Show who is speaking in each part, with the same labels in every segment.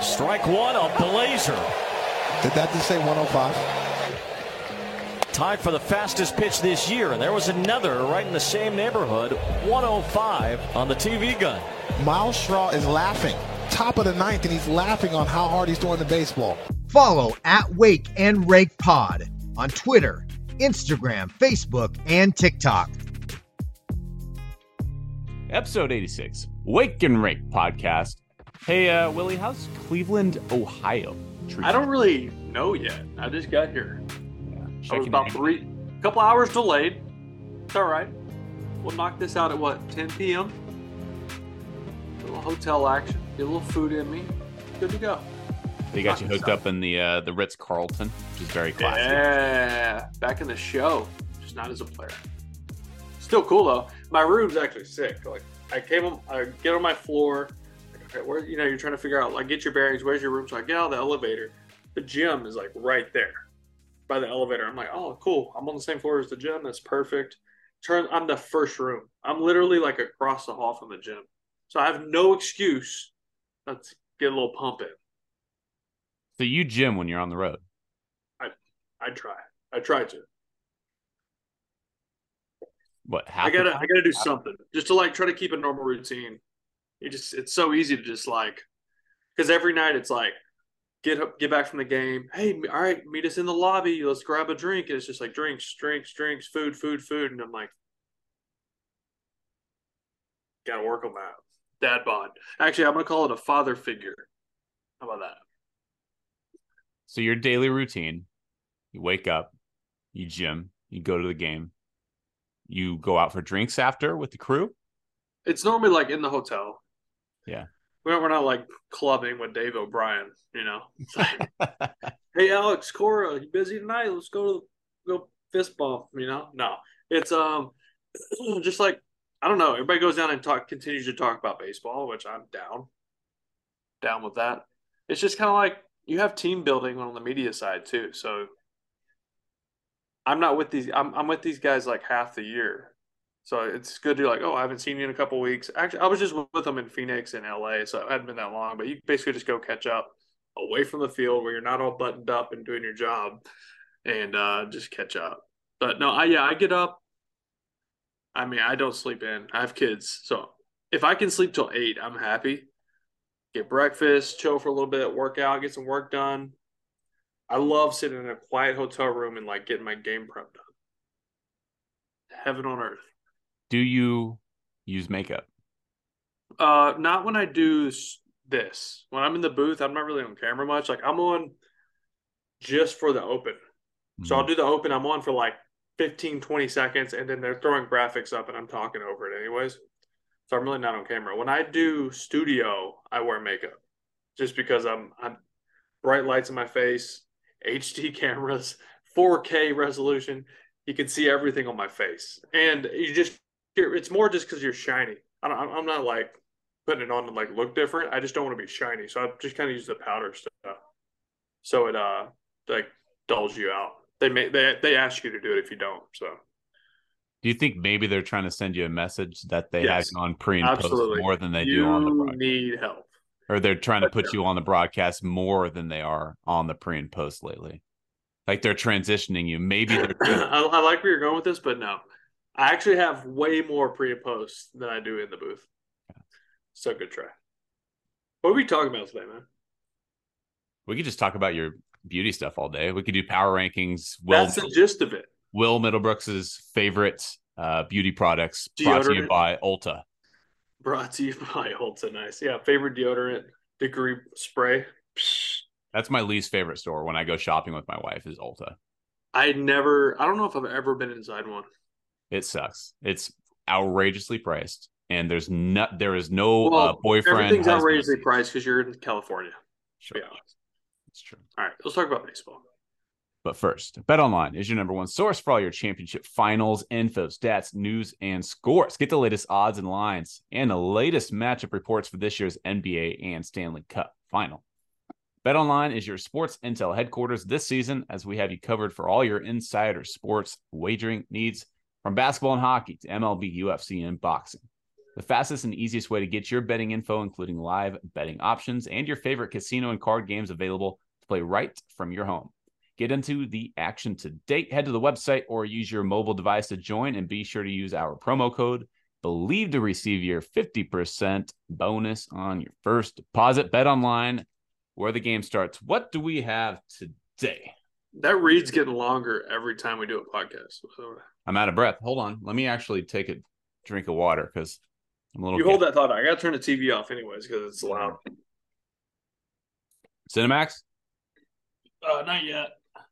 Speaker 1: Strike one, a blazer.
Speaker 2: Did that just say 105?
Speaker 1: Tied for the fastest pitch this year, and there was another right in the same neighborhood, 105 on the TV gun.
Speaker 2: Miles Straw is laughing. Top of the ninth, and he's laughing on how hard he's throwing the baseball.
Speaker 3: Follow at Wake and Rake Pod on Twitter, Instagram, Facebook, and TikTok.
Speaker 4: Episode 86, Wake and Rake Podcast. Hey, Willie, how's Cleveland, Ohio treating?
Speaker 5: I don't really know yet. I just got here. I was about a couple hours delayed. It's all right. We'll knock this out at 10 p.m. A little hotel action. Get a little food in me. Good to go.
Speaker 4: They got you hooked up in the Ritz-Carlton, which is very classy.
Speaker 5: Yeah, back in the show, just not as a player. Still cool though. My room's actually sick. Like I get on my floor. Like, okay, where you're trying to figure out get your bearings. Where's your room? So I get out of the elevator. The gym is right there by the elevator. I'm like, oh, cool. I'm on the same floor as the gym. That's perfect. I'm the first room. I'm literally across the hall from the gym. So I have no excuse not to get a little pump in.
Speaker 4: So you gym when you're on the road?
Speaker 5: I try. I try to.
Speaker 4: What?
Speaker 5: I gotta do something just to try to keep a normal routine. It's so easy to just because every night it's get back from the game. Hey, all right, meet us in the lobby. Let's grab a drink. And it's just drinks, food. And I'm gotta work on that. Dad bod. Actually, I'm gonna call it a father figure. How about that?
Speaker 4: So your daily routine, you wake up, you gym, you go to the game, you go out for drinks after with the crew?
Speaker 5: It's normally in the hotel.
Speaker 4: Yeah.
Speaker 5: We're not clubbing with Dave O'Brien, It's hey, Alex, Cora, you busy tonight? Let's go fist bump, No, it's just I don't know. Everybody goes down and continues to talk about baseball, which I'm down with that. It's just kind of you have team building on the media side too. So I'm not with these. I'm with these guys half the year. So it's good to I haven't seen you in a couple of weeks. Actually, I was just with them in Phoenix and LA, so it hadn't been that long. But you basically just go catch up away from the field where you're not all buttoned up and doing your job, and just catch up. But no, I get up. I mean, I don't sleep in. I have kids, so if I can sleep till 8, I'm happy. Get breakfast, chill for a little bit, work out, get some work done. I love sitting in a quiet hotel room and getting my game prep done. Heaven on earth.
Speaker 4: Do you use makeup?
Speaker 5: Not when I do this. When I'm in the booth, I'm not really on camera much. I'm on just for the open. Mm-hmm. So I'll do the open. I'm on for 15, 20 seconds, and then they're throwing graphics up, and I'm talking over it anyways. So I'm really not on camera. When I do studio, I wear makeup just because I'm bright lights in my face, HD cameras, 4K resolution. You can see everything on my face. And it's more just because you're shiny. I'm not putting it on to look different. I just don't want to be shiny. So I just kind of use the powder stuff. So it dulls you out. They ask you to do it if you don't. So
Speaker 4: do you think maybe they're trying to send you a message that they have you on pre and
Speaker 5: absolutely.
Speaker 4: post more than they do on the broadcast?
Speaker 5: You need help.
Speaker 4: Or they're trying to put you on the broadcast more than they are on the pre and post lately? They're transitioning you. Maybe they're
Speaker 5: I like where you're going with this, but no. I actually have way more pre and post than I do in the booth. So good try. What are we talking about today, man?
Speaker 4: We could just talk about your beauty stuff all day. We could do power rankings.
Speaker 5: That's the gist of it.
Speaker 4: Will Middlebrooks' favorite beauty products
Speaker 5: deodorant.
Speaker 4: Brought to you by Ulta.
Speaker 5: Brought to you by Ulta. Nice. Yeah, favorite deodorant, Degree spray. Psh.
Speaker 4: That's my least favorite store when I go shopping with my wife is Ulta.
Speaker 5: I don't know if I've ever been inside one.
Speaker 4: It sucks. It's outrageously priced, and there is no boyfriend.
Speaker 5: Everything's outrageously priced because you're in California.
Speaker 4: Sure.
Speaker 5: Yeah.
Speaker 4: It's true.
Speaker 5: All right, let's talk about baseball.
Speaker 4: But first, BetOnline is your number one source for all your championship finals, info, stats, news, and scores. Get the latest odds and lines and the latest matchup reports for this year's NBA and Stanley Cup final. BetOnline is your sports intel headquarters this season, as we have you covered for all your insider sports wagering needs, from basketball and hockey to MLB, UFC, and boxing. the fastest and easiest way to get your betting info, including live betting options and your favorite casino and card games available to play right from your home. Get into the action today. Head to the website or use your mobile device to join, and be sure to use our promo code BELIEVE to receive your 50% bonus on your first deposit. Bet online, where the game starts. What do we have today?
Speaker 5: That read's getting longer every time we do a podcast.
Speaker 4: I'm out of breath. Hold on. Let me actually take a drink of water because I'm a little.
Speaker 5: You hold that thought. I got to turn the TV off anyways because it's loud.
Speaker 4: Cinemax?
Speaker 5: Not yet.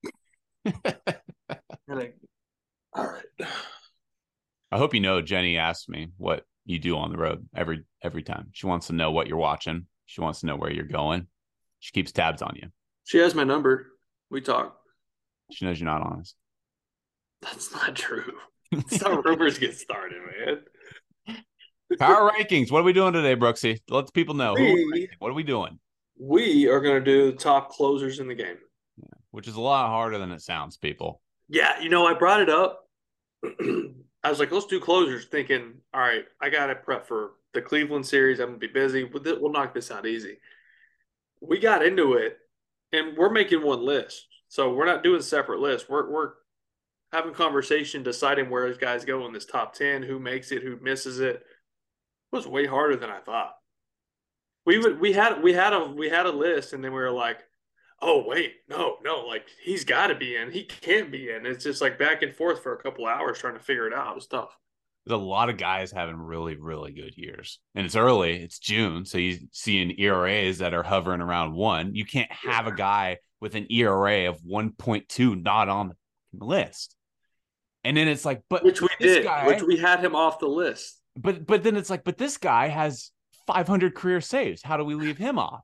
Speaker 5: All right.
Speaker 4: I hope you know Jenny asked me what you do on the road every time. She wants to know what you're watching. She wants to know where you're going. She keeps tabs on you.
Speaker 5: She has my number. We talk.
Speaker 4: She knows you're not honest.
Speaker 5: That's not true. That's how rumors get started, man.
Speaker 4: Power rankings. What are we doing today, Brooksy? Let the people know. What are we doing?
Speaker 5: We are going to do the top closers in the game.
Speaker 4: Yeah, which is a lot harder than it sounds, people.
Speaker 5: Yeah, I brought it up. I was like, let's do closers, thinking, all right, I got to prep for the Cleveland series. I'm going to be busy. We'll knock this out easy. We got into it, and we're making one list. So we're not doing separate lists. We're having conversation, deciding where these guys go in this top 10, who makes it, who misses it. It was way harder than I thought. We had a list, and then we were like, oh wait, no, like he's got to be in, he can't be in. It's just like back and forth for a couple hours trying to figure it out. It was tough.
Speaker 4: There's a lot of guys having really, really good years, and it's early. It's June, so you're seeing ERAs that are hovering around 1. You can't have a guy with an ERA of 1.2 not on the list. And then it's like, but
Speaker 5: which we did,
Speaker 4: guy,
Speaker 5: which we had him off the list.
Speaker 4: But then it's like, but this guy has 500 career saves. How do we leave him off?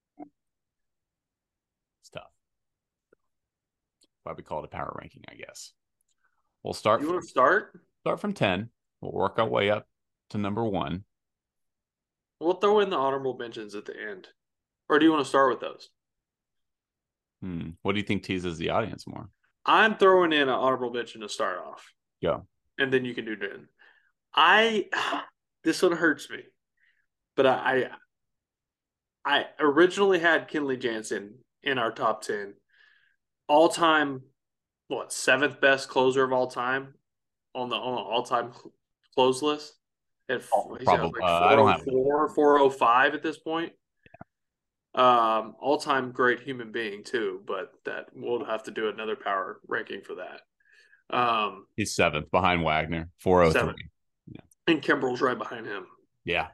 Speaker 4: It's tough. Why we call it a power ranking, I guess. We'll start.
Speaker 5: You want to start?
Speaker 4: Start from 10. We'll work our way up to number 1.
Speaker 5: We'll throw in the honorable mentions at the end. Or do you want to start with those?
Speaker 4: What do you think teases the audience more?
Speaker 5: I'm throwing in an honorable mention to start off.
Speaker 4: Yeah.
Speaker 5: And then you can do Dan. This one hurts me. But I originally had Kenley Jansen in our top 10. All-time, 7th best closer of all time on the all-time close list?
Speaker 4: Probably.
Speaker 5: I don't have 405 at this point. All-time great human being too, but that we'll have to do another power ranking for that.
Speaker 4: He's 7th behind Wagner, 403.
Speaker 5: Yeah. And Kimbrel's right behind him.
Speaker 4: Yeah.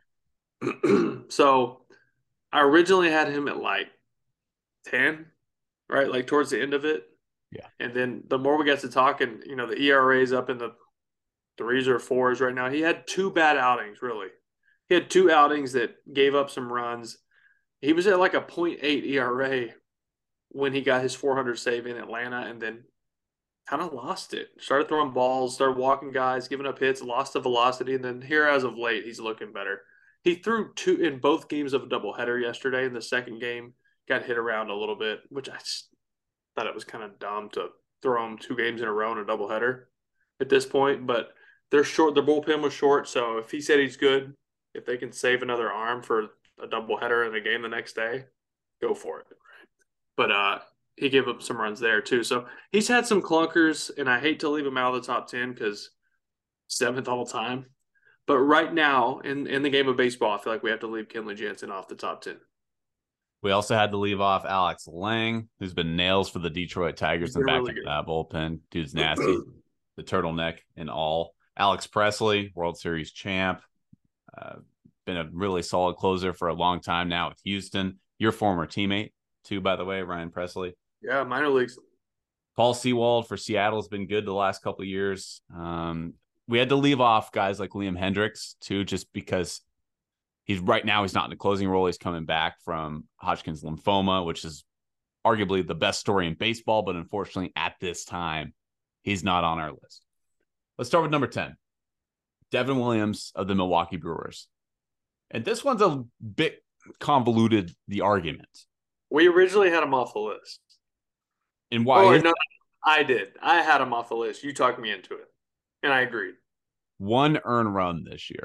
Speaker 5: So I originally had him at like 10, right? Like towards the end of it.
Speaker 4: Yeah.
Speaker 5: And then the more we got to talking, the ERA is up in the 3s or 4s right now. He had 2 bad outings, really. He had 2 outings that gave up some runs. He was at like a 0.8 ERA when he got his 400 save in Atlanta, and then kind of lost it. Started throwing balls, started walking guys, giving up hits, lost the velocity, and then here as of late, he's looking better. He threw 2 in both games of a doubleheader yesterday. In the second game, got hit around a little bit, which I just thought it was kind of dumb to throw him 2 games in a row in a doubleheader at this point. But they're short. Their bullpen was short, so if he said he's good, if they can save another arm for a doubleheader in a game the next day, go for it. But he gave up some runs there too. So he's had some clunkers, and I hate to leave him out of the top 10 because 7th all time. But right now, in the game of baseball, I feel like we have to leave Kenley Jansen off the top 10.
Speaker 4: We also had to leave off Alex Lang, who's been nails for the Detroit Tigers and back into that bullpen. Dude's nasty. The turtleneck and all. Alex Presley, World Series champ. Been a really solid closer for a long time now with Houston. Your former teammate, too, by the way, Ryan Presley.
Speaker 5: Yeah, minor leagues.
Speaker 4: Paul Sewald for Seattle has been good the last couple of years. We had to leave off guys like Liam Hendriks, too, just because he's not in the closing role. He's coming back from Hodgkin's lymphoma, which is arguably the best story in baseball, but unfortunately at this time, he's not on our list. Let's start with number 10, Devin Williams of the Milwaukee Brewers. And this one's a bit convoluted, the argument.
Speaker 5: We originally had him off the list.
Speaker 4: And why?
Speaker 5: Oh, no, I did. I had him off the list. You talked me into it. And I agreed.
Speaker 4: 1 earned run this year.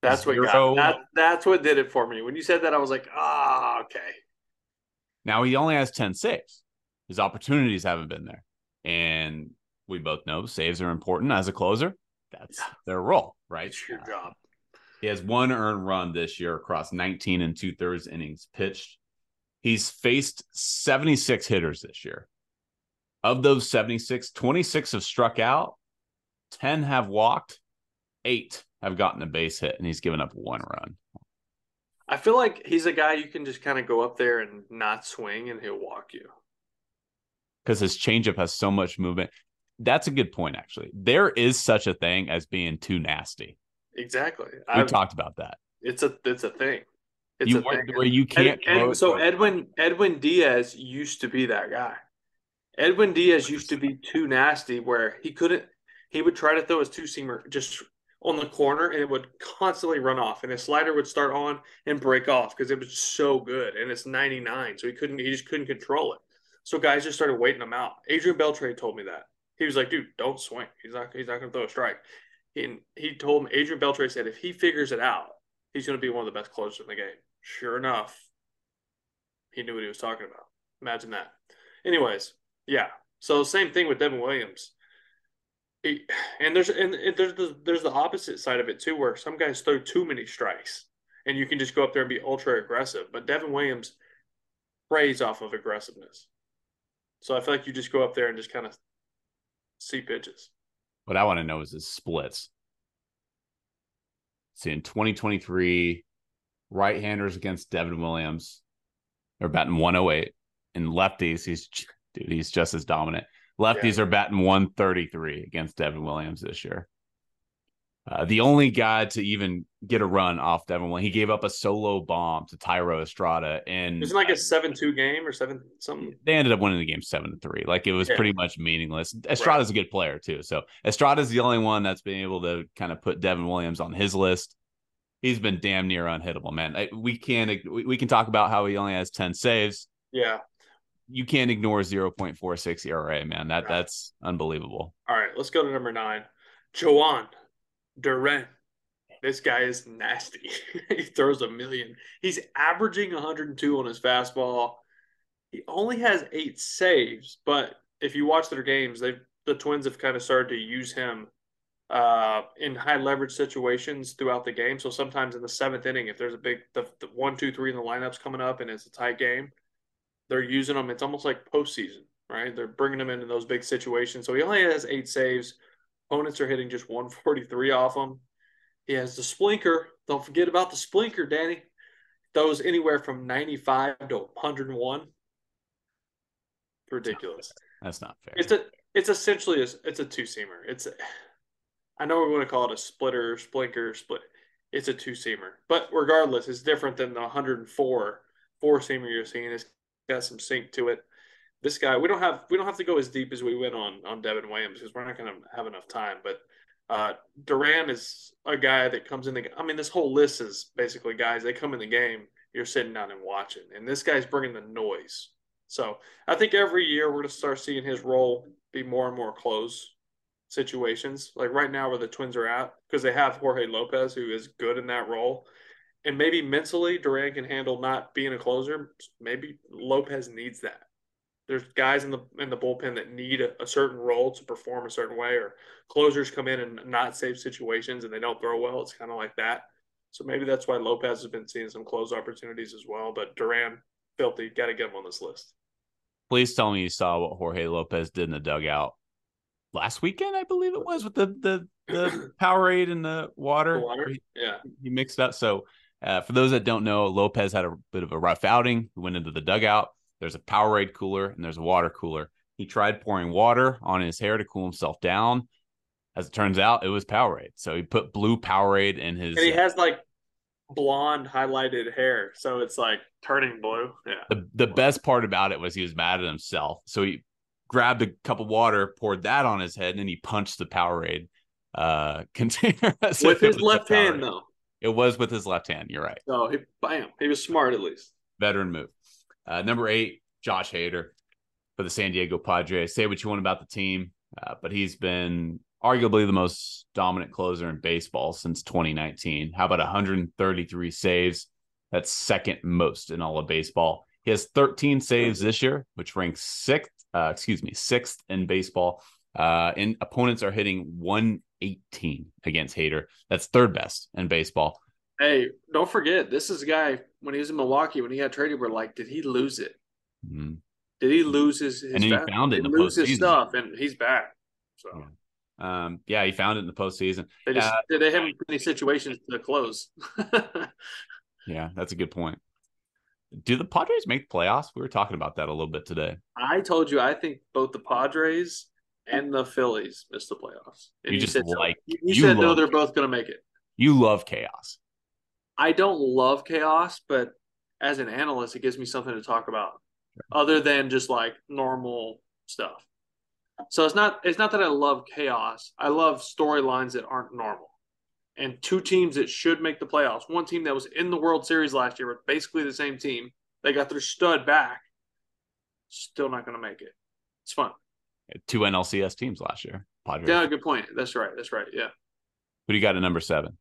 Speaker 5: That's what that's what did it for me. When you said that, I was like, okay.
Speaker 4: Now he only has 10 saves. His opportunities haven't been there. And we both know saves are important as a closer. That's their role, right?
Speaker 5: It's your job.
Speaker 4: He has 1 earned run this year across 19 2/3 innings pitched. He's faced 76 hitters this year. Of those 76, 26 have struck out, 10 have walked, 8 have gotten a base hit, and he's given up 1 run.
Speaker 5: I feel like he's a guy you can just kind of go up there and not swing, and he'll walk you.
Speaker 4: Because his changeup has so much movement. That's a good point, actually. There is such a thing as being too nasty.
Speaker 5: Exactly.
Speaker 4: We talked about that.
Speaker 5: It's a thing. It's
Speaker 4: where you can't.
Speaker 5: So Edwin Diaz used to be that guy. Edwin Diaz used to be too nasty, where he would try to throw his two-seamer just on the corner, and it would constantly run off, and his slider would start on and break off because it was so good, and it's 99, so he just couldn't control it. So guys just started waiting him out. Adrian Beltre told me that. He was like, dude, don't swing. He's not going to throw a strike. And he told me, Adrian Beltre said, if he figures it out, he's going to be one of the best closers in the game. Sure enough, he knew what he was talking about. Imagine that. Anyways, yeah. So same thing with Devin Williams. And there's the opposite side of it too, where some guys throw too many strikes, and you can just go up there and be ultra aggressive. But Devin Williams preys off of aggressiveness. So I feel like you just go up there and just kind of see pitches.
Speaker 4: What I want to know is his splits. See, in 2023, right-handers against Devin Williams, they're batting 108. And lefties, he's just as dominant. Lefties are batting 133 against Devin Williams this year. The only guy to even get a run off Devin Williams, he gave up a solo bomb to Thairo Estrada. And
Speaker 5: it was like a 7-2 game or 7 something.
Speaker 4: They ended up winning the game 7-3. Like, it was pretty much meaningless. Estrada's a good player too. So Estrada's the only one that's been able to kind of put Devin Williams on his list. He's been damn near unhittable, man. We can talk about how he only has 10 saves.
Speaker 5: Yeah.
Speaker 4: You can't ignore 0.46 ERA, man. That's unbelievable.
Speaker 5: All right, let's go to number 9. Jhoan Duran. This guy is nasty. He throws a million. He's averaging 102 on his fastball. He only has 8 saves, but if you watch their games, the Twins have kind of started to use him in high leverage situations throughout the game. So sometimes in the 7th inning, if there's the 1, 2, 3 in the lineup's coming up and it's a tight game, they're using them. It's almost like postseason, right? They're bringing them into those big situations. So he only has 8 saves. Opponents are hitting just 143 off him. He has the splinker. Don't forget about the splinker, Danny. Throws anywhere from 95 to 101. Ridiculous.
Speaker 4: That's not fair.
Speaker 5: It's essentially it's a two-seamer. I know we want to call it a splitter, splinker, split. It's a two-seamer. But regardless, it's different than the 104 four-seamer you're seeing. It's got some sink to it. This guy, we don't have to go as deep as we went on Devin Williams because we're not going to have enough time. But Duran is a guy that comes in this whole list is basically guys, they come in the game, you're sitting down and watching. And this guy's bringing the noise. So I think every year we're going to start seeing his role be more and more close situations. Like right now where the Twins are at, because they have Jorge Lopez, who is good in that role. And maybe mentally Duran can handle not being a closer. Maybe Lopez needs that. There's guys in the bullpen that need a certain role to perform a certain way, or closers come in and not save situations and they don't throw well. It's kind of like that. So maybe that's why Lopez has been seeing some close opportunities as well. But Duran, filthy, got to get him on this list.
Speaker 4: Please tell me you saw what Jorge Lopez did in the dugout last weekend, I believe it was, with the Powerade and the water. He mixed up. So for those that don't know, Lopez had a bit of a rough outing. He went into the dugout. There's a Powerade cooler and there's a water cooler. He tried pouring water on his hair to cool himself down. As it turns out, it was Powerade. So he put blue Powerade in his.
Speaker 5: And he has like blonde highlighted hair, so it's like turning blue. Yeah.
Speaker 4: The best part about it was he was mad at himself. So he grabbed a cup of water, poured that on his head, and then he punched the Powerade container
Speaker 5: with his left hand, though.
Speaker 4: It was with his left hand. You're right.
Speaker 5: So he was smart at least.
Speaker 4: Veteran move. Number 8, Josh Hader for the San Diego Padres. Say what you want about the team, but he's been arguably the most dominant closer in baseball since 2019. How about 133 saves? That's second most in all of baseball. He has 13 saves this year, which ranks sixth in baseball. And opponents are hitting 118 against Hader. That's third best in baseball.
Speaker 5: Hey, don't forget, this is a guy, when he was in Milwaukee, when he got traded, we're like, did he lose it?
Speaker 4: Mm-hmm.
Speaker 5: Did he lose his
Speaker 4: and then he found it in the
Speaker 5: lose
Speaker 4: postseason.
Speaker 5: His stuff, and he's back. So
Speaker 4: he found it in the postseason.
Speaker 5: They haven't put any situations to close.
Speaker 4: Yeah, that's a good point. Do the Padres make the playoffs? We were talking about that a little bit today.
Speaker 5: I told you I think both the Padres and the Phillies missed the playoffs. And you said no, they're both going to make it.
Speaker 4: You love chaos.
Speaker 5: I don't love chaos, but as an analyst, it gives me something to talk about other than just like normal stuff. So it's not that I love chaos. I love storylines that aren't normal. And two teams that should make the playoffs. One team that was in the World Series last year with basically the same team. They got their stud back. Still not going to make it. It's fun.
Speaker 4: Two NLCS teams last year. Padres.
Speaker 5: Yeah, good point. That's right. Yeah.
Speaker 4: Who do you got at number 7?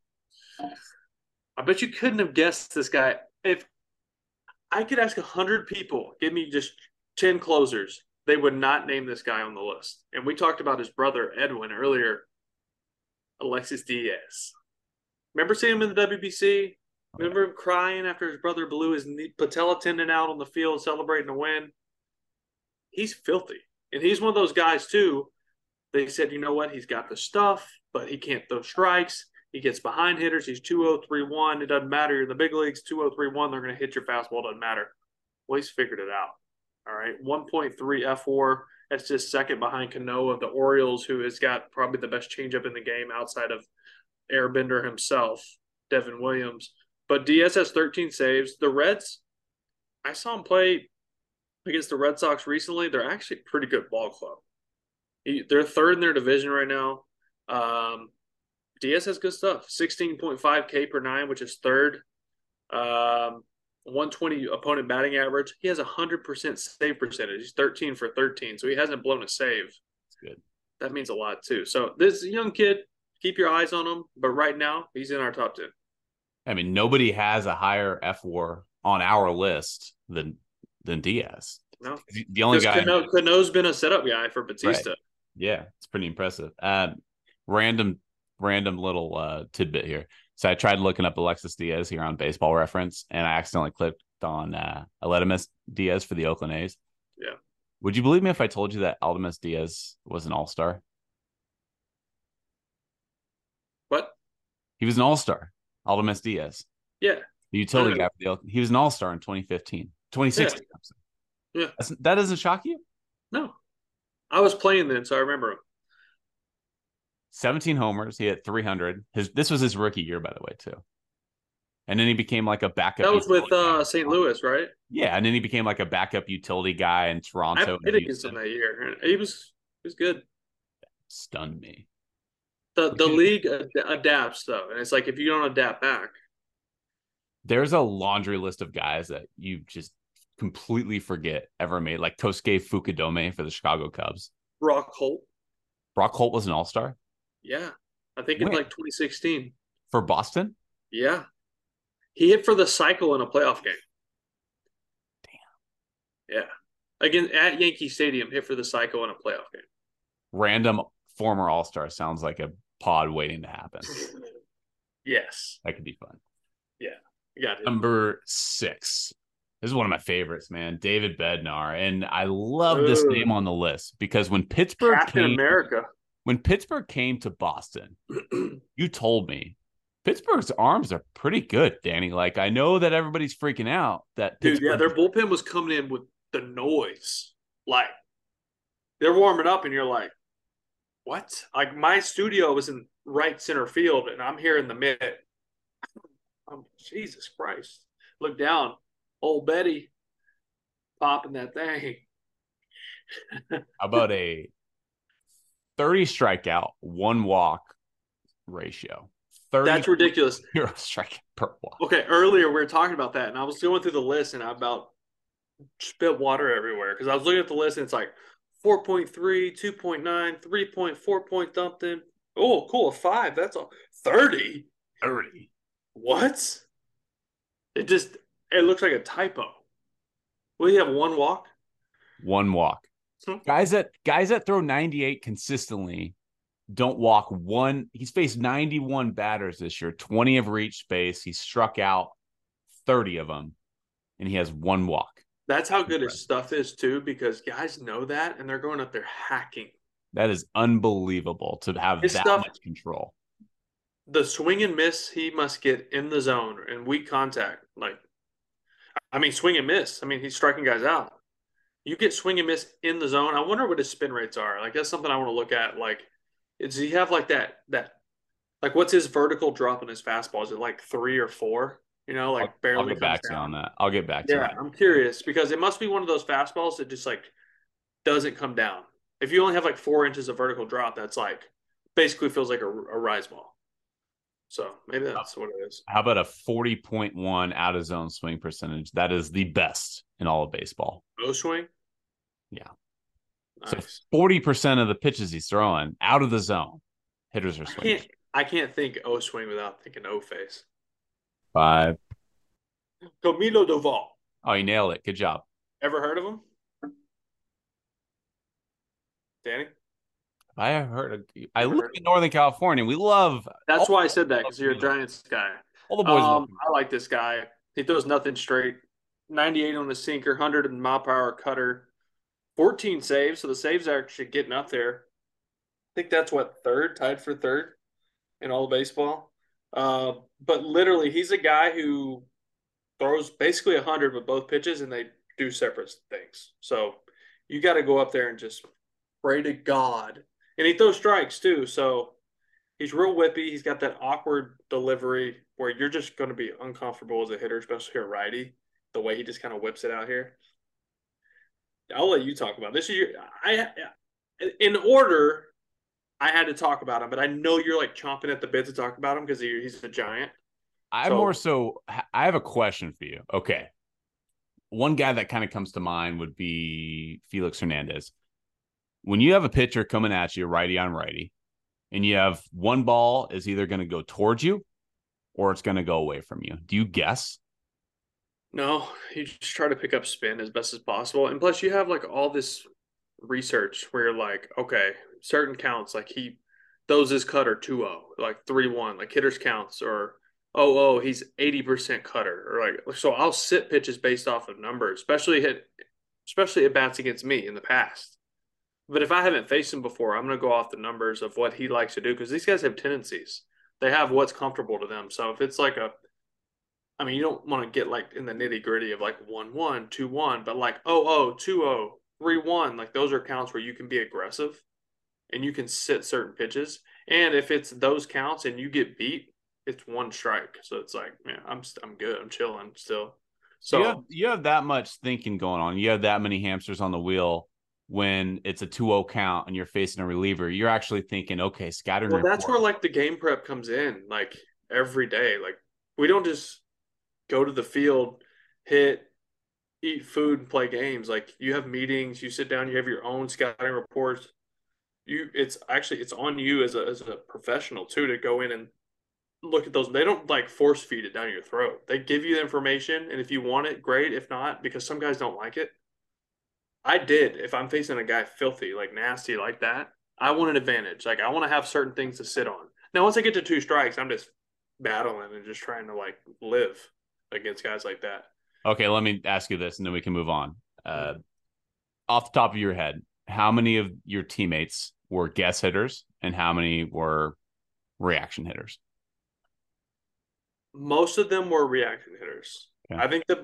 Speaker 5: I bet you couldn't have guessed this guy. If I could ask 100 people, give me just 10 closers, they would not name this guy on the list. And we talked about his brother, Edwin, earlier. Alexis Diaz. Remember seeing him in the WBC? Remember him crying after his brother blew his patella tendon out on the field celebrating a win? He's filthy. And he's one of those guys, too. They said, you know what? He's got the stuff, but he can't throw strikes. He gets behind hitters. He's 2-0-3-1. It doesn't matter. You're in the big leagues, 2-0-3-1. They're going to hit your fastball. It doesn't matter. Well, he's figured it out. All right. 1.3 F4. That's just second behind Cano of the Orioles, who has got probably the best changeup in the game outside of Airbender himself, Devin Williams. But Diaz has 13 saves. The Reds, I saw him play against the Red Sox recently. They're actually a pretty good ball club. They're third in their division right now. Diaz has good stuff. 16.5 K per 9, which is third. 120 opponent batting average. He has 100% save percentage. He's 13 for 13, so he hasn't blown a save.
Speaker 4: That's good.
Speaker 5: That means a lot, too. So this young kid, keep your eyes on him. But right now, he's in our top 10.
Speaker 4: I mean, nobody has a higher F4 on our list than Diaz.
Speaker 5: No.
Speaker 4: The only guy.
Speaker 5: Cano's been a setup guy for Batista.
Speaker 4: Right. Yeah, it's pretty impressive. Random little tidbit here. So I tried looking up Alexis Diaz here on Baseball Reference, and I accidentally clicked on Aledmys Diaz for the Oakland A's.
Speaker 5: Yeah.
Speaker 4: Would you believe me if I told you that Aledmys Diaz was an all-star?
Speaker 5: What?
Speaker 4: He was an all-star. Aledmys Diaz.
Speaker 5: Yeah.
Speaker 4: The utility guy for the Oakland. He was an all-star in 2016.
Speaker 5: Yeah.
Speaker 4: That doesn't shock you?
Speaker 5: No. I was playing then, so I remember him.
Speaker 4: 17 homers. He hit 300. This was his rookie year, by the way, too. And then he became like a backup.
Speaker 5: That was with St. Louis, right?
Speaker 4: Yeah, and then he became like a backup utility guy in Toronto.
Speaker 5: I played against him that year. He was good.
Speaker 4: Stunned me.
Speaker 5: The league adapts, though. And it's like if you don't adapt back.
Speaker 4: There's a laundry list of guys that you just completely forget ever made, like Kosuke Fukudome for the Chicago Cubs.
Speaker 5: Brock Holt.
Speaker 4: Brock Holt was an all-star?
Speaker 5: Yeah. I think it's like 2016.
Speaker 4: For Boston?
Speaker 5: Yeah. He hit for the cycle in a playoff game. Damn. Yeah. Again, at Yankee Stadium, hit for the cycle in a playoff game.
Speaker 4: Random former all-star sounds like a pod waiting to happen.
Speaker 5: Yes.
Speaker 4: That could be fun.
Speaker 5: Yeah. Got it.
Speaker 4: Number 6. This is one of my favorites, man. David Bednar. And I love this name on the list because when Pittsburgh came to Boston, you told me Pittsburgh's arms are pretty good, Danny. Like, I know that everybody's freaking out that
Speaker 5: their bullpen was coming in with the noise. Like, they're warming up and you're like, what? Like, my studio was in right center field and I'm here in the mid. Jesus Christ. Look down. Old Betty popping that thing.
Speaker 4: How about a 30 strikeout, 1 walk ratio?
Speaker 5: That's ridiculous.
Speaker 4: 0 strikeout per walk.
Speaker 5: Okay, earlier we were talking about that, and I was going through the list, and I about spit water everywhere because I was looking at the list, and it's like 4.3, 2.9, 3.4 point something, Oh, cool. A 5. That's all. 30.
Speaker 4: 30.
Speaker 5: What? It just it looks like a typo. Will he have one walk?
Speaker 4: One walk.
Speaker 5: Hmm.
Speaker 4: Guys that throw 98 consistently don't walk one. He's faced 91 batters this year. 20 have reached space. He struck out 30 of them, and he has one walk.
Speaker 5: That's how good his stuff is too, because guys know that and they're going up there hacking.
Speaker 4: That is unbelievable to have
Speaker 5: His
Speaker 4: that
Speaker 5: stuff,
Speaker 4: much control.
Speaker 5: the swing and miss he must get in the zone and weak contact. Like, I mean, swing and miss. I mean, he's striking guys out. You get swing and miss in the zone. I wonder what his spin rates are. Like, that's something I want to look at. Like, does he have like that like what's his vertical drop in his fastball? Is it like 3 or 4? You know, like
Speaker 4: I'll
Speaker 5: barely
Speaker 4: get
Speaker 5: comes
Speaker 4: back to you
Speaker 5: down.
Speaker 4: on that. I'll get back to you.
Speaker 5: Yeah, I'm curious because it must be one of those fastballs that just like doesn't come down. If you only have like 4 inches of vertical drop, that's like basically feels like a rise ball. So maybe that's what it is.
Speaker 4: How about a 40.1 out of zone swing percentage? That is the best in all of baseball.
Speaker 5: O swing?
Speaker 4: Yeah.
Speaker 5: Nice.
Speaker 4: So 40% of the pitches he's throwing out of the zone, hitters are swinging.
Speaker 5: I can't think O swing without thinking O face.
Speaker 4: 5.
Speaker 5: Camilo Doval.
Speaker 4: Oh, you nailed it. Good job.
Speaker 5: Ever heard of him? Danny?
Speaker 4: I live in Northern California. We love.
Speaker 5: That's why I said that, because you're a Giants guy.
Speaker 4: All the boys love
Speaker 5: I like this guy. He throws nothing straight. 98 on the sinker, 100 mile per hour cutter, 14 saves. So the saves are actually getting up there. I think that's what, tied for third in all of baseball. But literally, he's a guy who throws basically 100 with both pitches, and they do separate things. So you got to go up there and just pray to God. And he throws strikes too. So he's real whippy. He's got that awkward delivery where you're just going to be uncomfortable as a hitter, especially a righty, the way he just kind of whips it out here. I'll let you talk about it. This is in order. I had to talk about him, but I know you're like chomping at the bit to talk about him because he's a giant.
Speaker 4: I have a question for you. Okay. One guy that kind of comes to mind would be Felix Hernandez. When you have a pitcher coming at you, righty on righty, and you have one ball is either going to go towards you or it's going to go away from you, do you guess?
Speaker 5: No, you just try to pick up spin as best as possible. And plus, you have like all this research where you're like, okay, certain counts, like he throws his cutter 2-0, like 3-1, like hitters counts, or he's 80% cutter, or like so. I'll sit pitches based off of numbers, especially at bats against me in the past. But if I haven't faced him before, I'm going to go off the numbers of what he likes to do because these guys have tendencies. They have what's comfortable to them. So if it's like you don't want to get like in the nitty gritty of like 1-1, 2-1, but like 0-0, 2-0, 3-1, like those are counts where you can be aggressive and you can sit certain pitches. And if it's those counts and you get beat, it's one strike. So it's like, man, I'm good. I'm chilling still. So
Speaker 4: you have that much thinking going on. You have that many hamsters on the wheel. When it's a 2-0 count and you're facing a reliever, you're actually thinking, okay, scattering.
Speaker 5: Well, that's where like the game prep comes in, like every day. Like we don't just go to the field, hit, eat food, and play games. Like you have meetings, you sit down, you have your own scouting reports. It's on you as a professional too to go in and look at those. They don't like force feed it down your throat. They give you the information, and if you want it, great. If not, because some guys don't like it. I did. If I'm facing a guy filthy, like nasty, like that, I want an advantage. Like I want to have certain things to sit on. Now, once I get to 2 strikes, I'm just battling and just trying to like live against guys like that.
Speaker 4: Okay, let me ask you this, and then we can move on. Off the top of your head, how many of your teammates were guess hitters, and how many were reaction hitters?
Speaker 5: Most of them were reaction hitters. Okay. I think the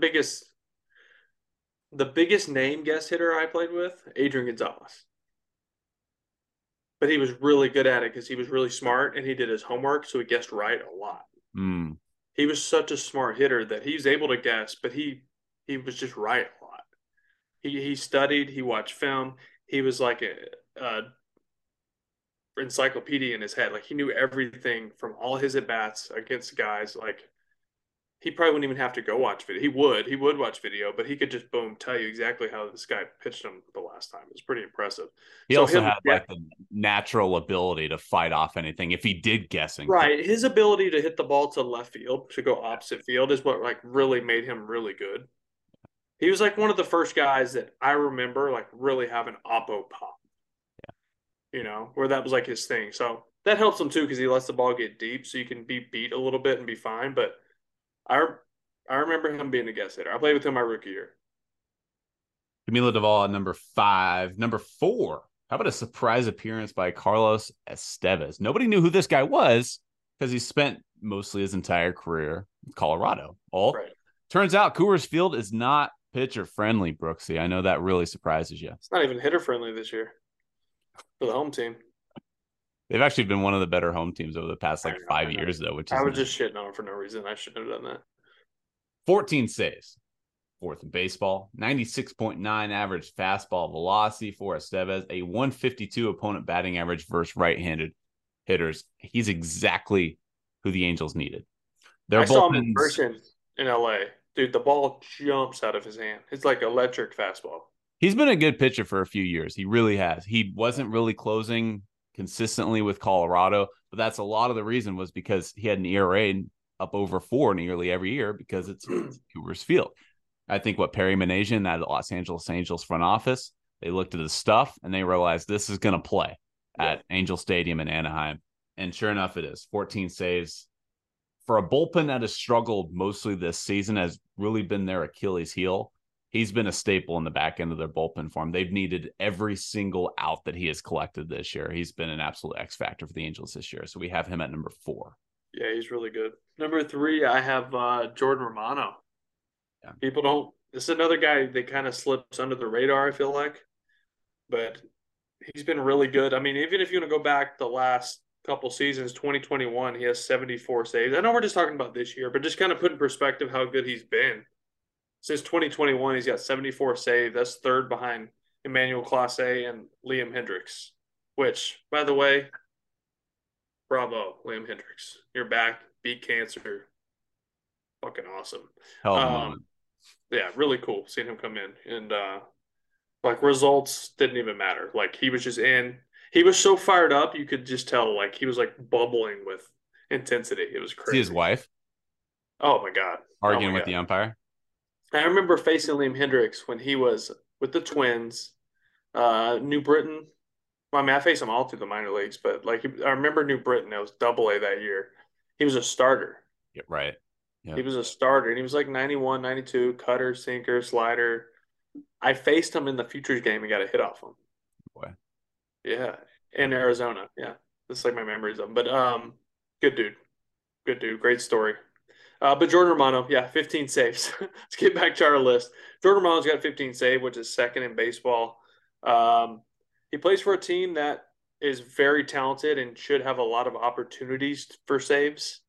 Speaker 5: biggest name guess hitter I played with, Adrian Gonzalez. But he was really good at it because he was really smart and he did his homework, so he guessed right a lot. He was such a smart hitter that he was able to guess, but he was just right a lot. He studied, he watched film. He was like a encyclopedia in his head. Like he knew everything from all his at-bats against guys. Like he probably wouldn't even have to go watch video. He would watch video, but he could just tell you exactly how this guy pitched him the last time. It was pretty impressive.
Speaker 4: He also had like the natural ability to fight off anything if he did guessing.
Speaker 5: Right. His ability to hit the ball to left field, to go opposite field, is what like really made him really good. He was like one of the first guys that I remember like really having oppo pop. Yeah. You know, where that was like his thing. So that helps him too because he lets the ball get deep so you can be beat a little bit and be fine. But I remember him being a guest hitter. I played with him my rookie year.
Speaker 4: Camilo Doval at number 5. Number 4. How about a surprise appearance by Carlos Estevez? Nobody knew who this guy was because he spent mostly his entire career in Colorado. Turns out Coors Field is not pitcher friendly, Brooksy. I know that really surprises you.
Speaker 5: It's not even hitter friendly this year for the home team.
Speaker 4: They've actually been one of the better home teams over the past 5 years, though. Which is
Speaker 5: I was just shitting on him for no reason. I shouldn't have done that.
Speaker 4: 14 saves, 4th in baseball, 96.9 average fastball velocity for Estevez, a 152 opponent batting average versus right-handed hitters. He's exactly who the Angels needed.
Speaker 5: I saw him in person in LA. Dude, the ball jumps out of his hand. It's like electric fastball.
Speaker 4: He's been a good pitcher for a few years. He really has. He wasn't really closing consistently with Colorado, but that's a lot of the reason was because he had an ERA up over 4 nearly every year because it's Coors Field. I think what Perry Minasian, that Los Angeles Angels front office, they looked at his stuff and they realized this is going to play at Angel Stadium in Anaheim. And sure enough, it is. 14 saves. For a bullpen that has struggled mostly this season, has really been their Achilles heel. He's been a staple in the back end of their bullpen for him. They've needed every single out that he has collected this year. He's been an absolute X factor for the Angels this year. So we have him at number 4.
Speaker 5: Yeah, he's really good. Number 3, I have Jordan Romano. Yeah. This is another guy that kind of slips under the radar, I feel like. But he's been really good. I mean, even if you want to go back the last couple seasons, 2021, he has 74 saves. I know we're just talking about this year, but just kind of put in perspective how good he's been. Since 2021, he's got 74 saves. That's 3rd behind Emmanuel Clase and Liam Hendriks, which, by the way, bravo, Liam Hendriks. You're back, beat cancer. Fucking awesome. Yeah, really cool seeing him come in. And, results didn't even matter. Like, he was just in. He was so fired up, you could just tell, like, he was, like, bubbling with intensity. It was crazy.
Speaker 4: See his wife?
Speaker 5: Oh, my God.
Speaker 4: Arguing with the umpire?
Speaker 5: I remember facing Liam Hendriks when he was with the Twins, New Britain. Well, I mean, I faced him all through the minor leagues, but I remember New Britain. It was AA that year. He was a starter.
Speaker 4: Yeah, right. Yeah.
Speaker 5: He was a starter, and he was like 91, 92, cutter, sinker, slider. I faced him in the Futures game and got a hit off him.
Speaker 4: Boy.
Speaker 5: Yeah, in Arizona. Yeah, that's like my memories of him. But good dude. Good dude. Great story. But Jordan Romano, 15 saves. Let's get back to our list. Jordan Romano's got 15 saves, which is 2nd in baseball. He plays for a team that is very talented and should have a lot of opportunities for saves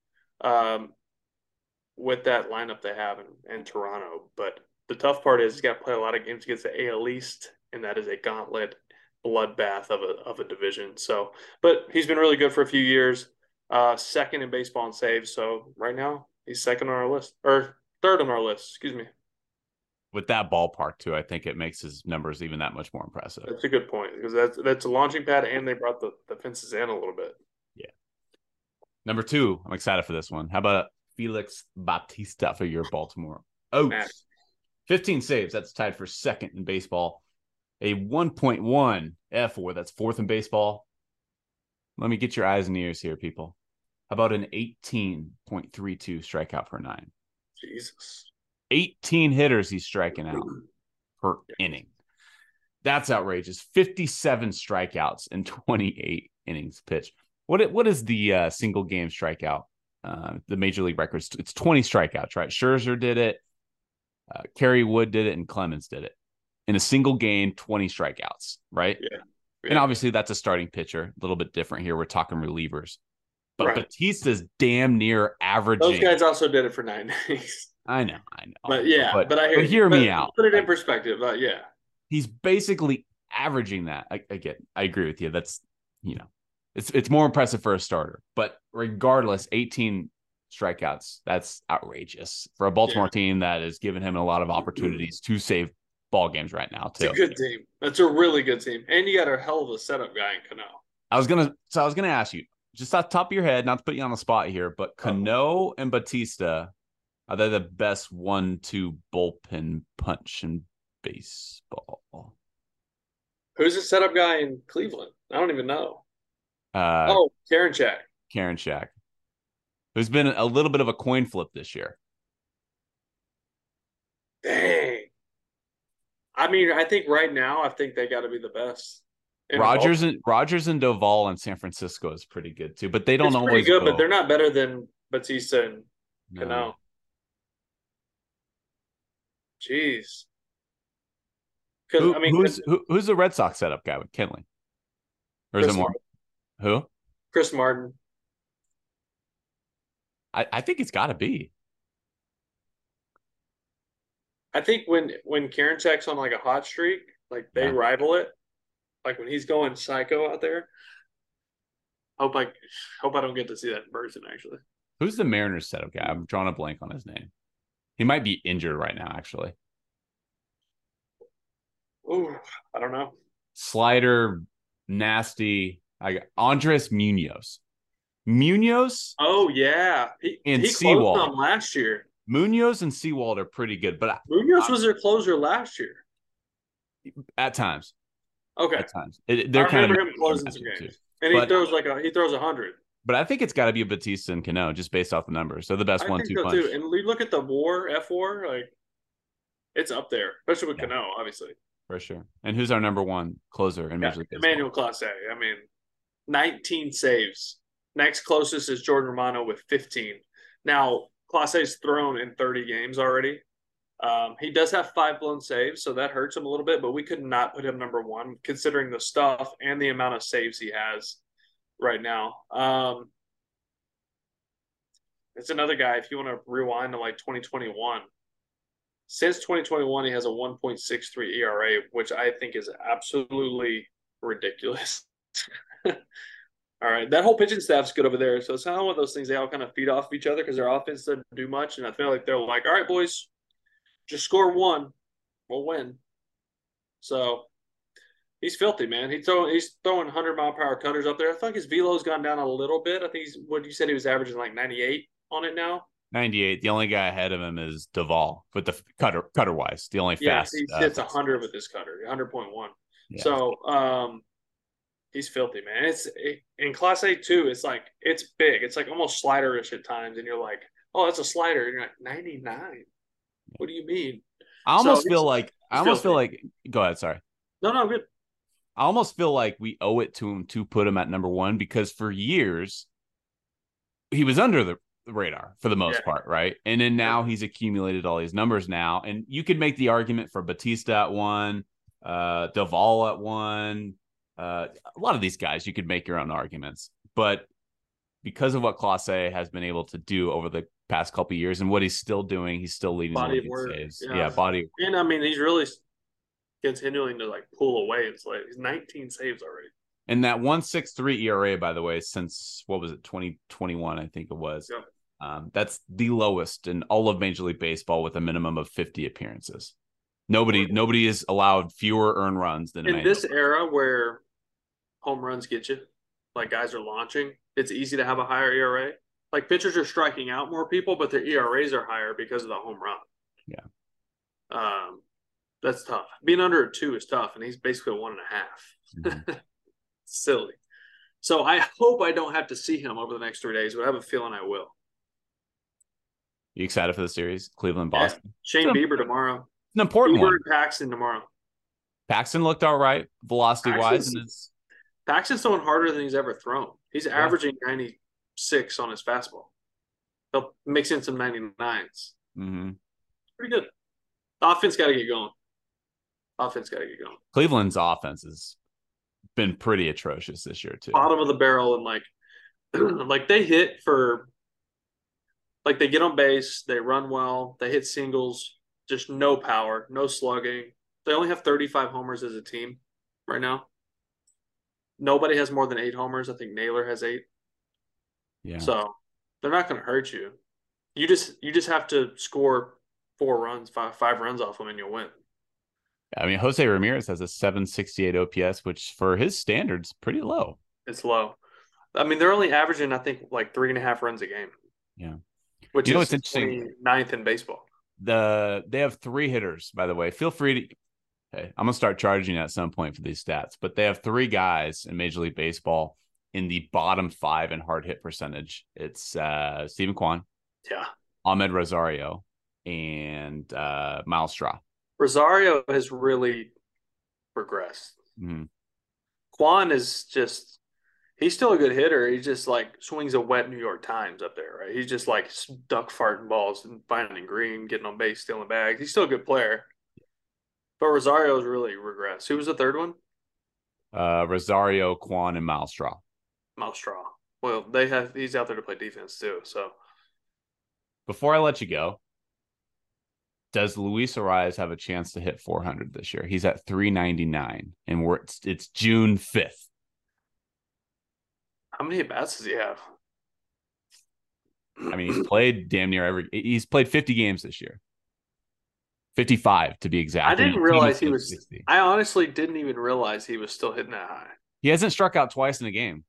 Speaker 5: with that lineup they have in Toronto. But the tough part is he's got to play a lot of games against the AL East, and that is a gauntlet bloodbath of a division. So, but he's been really good for a few years. 2nd in baseball in saves. So right now, he's 2nd on our list, or 3rd on our list, excuse me.
Speaker 4: With that ballpark, too, I think it makes his numbers even that much more impressive.
Speaker 5: That's a good point, because that's a launching pad, and they brought the fences in a little bit.
Speaker 4: Yeah. Number 2, I'm excited for this one. How about Felix Bautista for your Baltimore Oaks? 15 saves. That's tied for 2nd in baseball. A 1.1 F4. That's 4th in baseball. Let me get your eyes and ears here, people. How about an 18.32 strikeout per 9?
Speaker 5: Jesus.
Speaker 4: 18 hitters he's striking out per inning. That's outrageous. 57 strikeouts in 28 innings pitched. What is the single game strikeout? The major league records. It's 20 strikeouts, right? Scherzer did it. Kerry Wood did it, and Clemens did it. In a single game, 20 strikeouts, right?
Speaker 5: Yeah.
Speaker 4: And obviously that's a starting pitcher. A little bit different here. We're talking relievers. But Bautista's damn near averaging.
Speaker 5: Those guys also did it for 9 innings.
Speaker 4: I know.
Speaker 5: But I
Speaker 4: hear me out.
Speaker 5: Put it in perspective.
Speaker 4: He's basically averaging that. Again, I agree with you. That's, it's more impressive for a starter. But regardless, 18 strikeouts. That's outrageous for a Baltimore team that has given him a lot of opportunities to save ball games right now, too.
Speaker 5: It's a good team. That's a really good team. And you got a hell of a setup guy in Cano.
Speaker 4: I was gonna ask you, just off the top of your head, not to put you on the spot here, but Cano and Batista, are they the best 1-2 bullpen punch in baseball?
Speaker 5: Who's the setup guy in Cleveland? I don't even know. Karinchak.
Speaker 4: Karinchak. There's been a little bit of a coin flip this year.
Speaker 5: Dang. I mean, I think right now, I think they got to be the best.
Speaker 4: Rogers and Doval in San Francisco is pretty good too, but they don't always
Speaker 5: pretty good,
Speaker 4: go.
Speaker 5: but they're not better than Batista and Cano. Jeez.
Speaker 4: Who's the Red Sox setup guy with Kenley? Or is it more? Who?
Speaker 5: Chris Martin.
Speaker 4: I think it's got to be.
Speaker 5: I think when Karinchak's on like a hot streak, like they rival it. Like when he's going psycho out there. Hope I don't get to see that in person, actually.
Speaker 4: Who's the Mariners setup guy? I'm drawing a blank on his name. He might be injured right now, actually.
Speaker 5: Ooh, I don't know.
Speaker 4: Slider, nasty. I got Andres Munoz.
Speaker 5: Oh yeah, he closed on last year.
Speaker 4: Munoz and Sewald are pretty good, but
Speaker 5: Munoz was their closer last year.
Speaker 4: At times.
Speaker 5: Okay.
Speaker 4: At times.
Speaker 5: I remember him closing some games. And he throws 100.
Speaker 4: But I think it's got to be a Batista and Cano just based off the numbers. They're the best 1-2 punch.
Speaker 5: Too. And we look at the F4, like it's up there, especially with Cano, obviously.
Speaker 4: For sure. And who's our number one closer in Major League Baseball?
Speaker 5: Emmanuel Clase. I mean, 19 saves. Next closest is Jordan Romano with 15. Now, Clase's thrown in 30 games already. He does have 5 blown saves, so that hurts him a little bit, but we could not put him number one considering the stuff and the amount of saves he has right now. It's another guy, if you want to rewind to like 2021. Since 2021, he has a 1.63 ERA, which I think is absolutely ridiculous. All right, that whole pitching staff's good over there. So it's not one of those things they all kind of feed off of each other because their offense doesn't do much. And I feel like they're like, all right, boys, just score one, we'll win. So he's filthy, man. He's throwing 100-mile-per-hour cutters up there. I think his velo's gone down a little bit. I think you said he was averaging like 98 on it now.
Speaker 4: 98. The only guy ahead of him is Doval, with the cutter wise. The only fast.
Speaker 5: He hits 100 with this cutter, 100.1. Yeah. So he's filthy, man. It's in Class A too. It's like it's big. It's like almost sliderish at times, and you're like, "Oh, that's a slider." And you're like, 99. What do you mean?
Speaker 4: I almost feel like. Go ahead. Sorry.
Speaker 5: No, good.
Speaker 4: I almost feel like we owe it to him to put him at number one because for years he was under the radar for the most part, right? And then now he's accumulated all these numbers now, and you could make the argument for Batista at 1, Doval at 1. A lot of these guys, you could make your own arguments, but because of what Clase has been able to do over the past couple of years and what he's still doing, he's still leading the league in saves. Yeah, body.
Speaker 5: And I mean, he's really continuing to like pull away. It's like he's 19 saves already.
Speaker 4: And that 1.63 ERA, by the way, since what was it, 2021, I think it was. Yep. That's the lowest in all of Major League Baseball with a minimum of 50 appearances. Nobody is allowed fewer earned runs than
Speaker 5: in this era where home runs get you, like guys are launching. It's easy to have a higher ERA. Like pitchers are striking out more people, but their ERAs are higher because of the home run.
Speaker 4: Yeah.
Speaker 5: That's tough. Being under a 2 is tough, and he's basically 1.5. Mm-hmm. Silly. So I hope I don't have to see him over the next 3 days, but I have a feeling I will.
Speaker 4: You excited for the series? Cleveland, Boston.
Speaker 5: Yeah. Shane Bieber tomorrow.
Speaker 4: It's an important
Speaker 5: Bieber
Speaker 4: one.
Speaker 5: And Paxton tomorrow.
Speaker 4: Paxton looked all right, velocity-wise.
Speaker 5: Paxton's throwing harder than he's ever thrown. He's averaging 96 on his fastball. He'll mix in some 99s.
Speaker 4: Mm-hmm.
Speaker 5: Pretty good. The offense got to get going.
Speaker 4: Cleveland's offense has been pretty atrocious this year, too.
Speaker 5: Bottom of the barrel, and like they hit for – like they get on base, they run well, they hit singles, just no power, no slugging. They only have 35 homers as a team right now. Nobody has more than 8 homers. I think Naylor has 8.
Speaker 4: Yeah.
Speaker 5: So They're not going to hurt you. You just have to score 5 runs off them, and you'll win.
Speaker 4: I mean, Jose Ramirez has a 768 OPS, which for his standards, pretty low.
Speaker 5: It's low. I mean, they're only averaging, I think, like 3.5 runs a game.
Speaker 4: Yeah.
Speaker 5: Which
Speaker 4: you know
Speaker 5: is
Speaker 4: what's interesting?
Speaker 5: 29th in baseball.
Speaker 4: They have 3 hitters, by the way. Feel free to. Hey, I'm gonna start charging you at some point for these stats, but they have 3 guys in Major League Baseball in the bottom 5 in hard hit percentage. It's Stephen Kwan,
Speaker 5: yeah,
Speaker 4: Ahmed Rosario, and Miles Straw.
Speaker 5: Rosario has really progressed.
Speaker 4: Mm-hmm.
Speaker 5: Kwan is just. He's still a good hitter. He just like swings a wet New York Times up there, right? He's just like duck farting balls and finding green, getting on base, stealing bags. He's still a good player. But Rosario's really regressed. Who was the third one?
Speaker 4: Rosario, Kwan, and Miles Straw.
Speaker 5: Miles Straw. Well, he's out there to play defense too. So
Speaker 4: before I let you go, does Luis Arraez have a chance to hit 400 this year? He's at 399, and it's June 5th.
Speaker 5: How many at-bats does he have?
Speaker 4: I mean, he's played damn near he's played 50 games this year. 55 to be exact.
Speaker 5: I didn't realize he was 60. I honestly didn't even realize he was still hitting that high.
Speaker 4: He hasn't struck out twice in a game.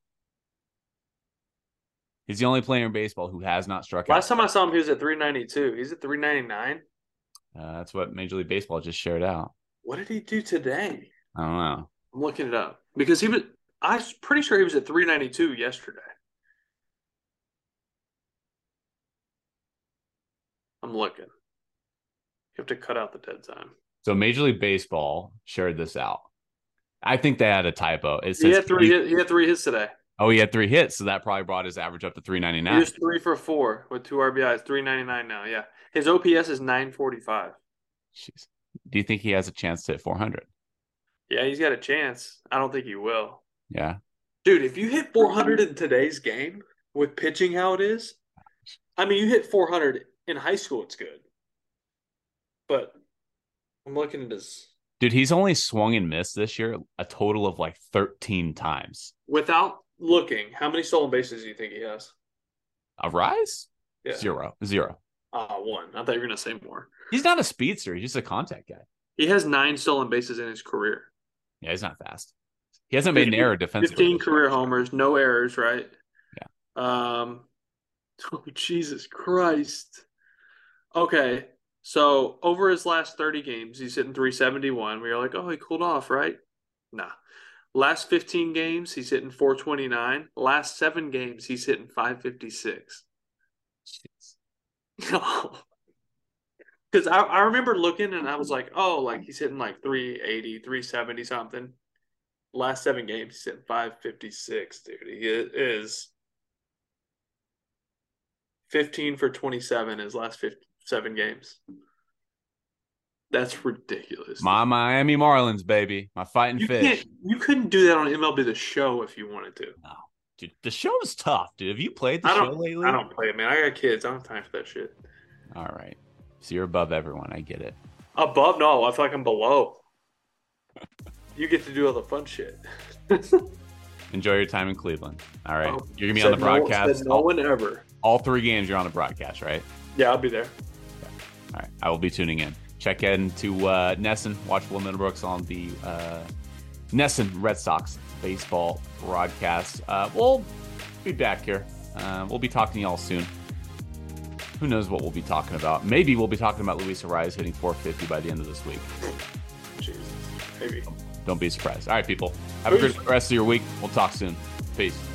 Speaker 4: He's the only player in baseball who has not struck out.
Speaker 5: Last time I saw him, he was at 392. He's at 399.
Speaker 4: That's what Major League Baseball just shared out.
Speaker 5: What did he do today?
Speaker 4: I don't know.
Speaker 5: I'm looking it up because I was pretty sure he was at 392 yesterday. I'm looking. You have to cut out the dead time.
Speaker 4: So Major League Baseball shared this out. I think they had a typo. It says
Speaker 5: he had 3 hits today.
Speaker 4: Oh, he had 3 hits, so that probably brought his average up to 399.
Speaker 5: He was 3 for 4 with 2 RBIs, 399 now. Yeah, his OPS is 945.
Speaker 4: Jeez. Do you think he has a chance to hit 400?
Speaker 5: Yeah, he's got a chance. I don't think he will.
Speaker 4: Yeah.
Speaker 5: Dude, if you hit 400 in today's game with pitching how it is, I mean, you hit 400 in high school, it's good. But I'm looking at his.
Speaker 4: Dude, he's only swung and missed this year a total of like 13 times.
Speaker 5: Without looking, how many stolen bases do you think he has?
Speaker 4: Arraez?
Speaker 5: Yeah.
Speaker 4: 0.
Speaker 5: 1. I thought you were going to say more.
Speaker 4: He's not a speedster. He's just a contact guy.
Speaker 5: He has 9 stolen bases in his career.
Speaker 4: Yeah, he's not fast. He hasn't made an error defensively.
Speaker 5: 15 career homers, no errors, right?
Speaker 4: Yeah.
Speaker 5: Oh, Jesus Christ. Okay, so over his last 30 games, he's hitting 371. We were like, oh, he cooled off, right? Nah. Last 15 games, he's hitting 429. Last 7 games, he's hitting 556. No. Because I remember looking and I was like, oh, like he's hitting like 380, 370 something. Last 7 games, he's hitting 556, dude. He is 15 for 27 his last 7 games. That's ridiculous.
Speaker 4: My Miami Marlins, baby. My fighting fish.
Speaker 5: You couldn't do that on MLB The Show if you wanted to.
Speaker 4: No. Dude, the show is tough, dude. Have you played the show lately?
Speaker 5: I don't play it, man. I got kids. I don't have time for that shit.
Speaker 4: All right. So you're above everyone. I get it.
Speaker 5: Above? No, I feel like I'm below. You get to do all the fun shit.
Speaker 4: Enjoy your time in Cleveland. All right. You're going to be on the broadcast.
Speaker 5: No one ever.
Speaker 4: All 3 games you're on the broadcast, right?
Speaker 5: Yeah, I'll be there.
Speaker 4: Okay. All right. I will be tuning in. Check into Nesson. Watch Will Middlebrooks on the Nesson Red Sox baseball broadcast. We'll be back here. We'll be talking to y'all soon. Who knows what we'll be talking about? Maybe we'll be talking about Luis Arraez hitting 450 by the end of this week.
Speaker 5: Jesus. Maybe.
Speaker 4: Don't be surprised. All right, people. Have a good rest of your week. We'll talk soon. Peace.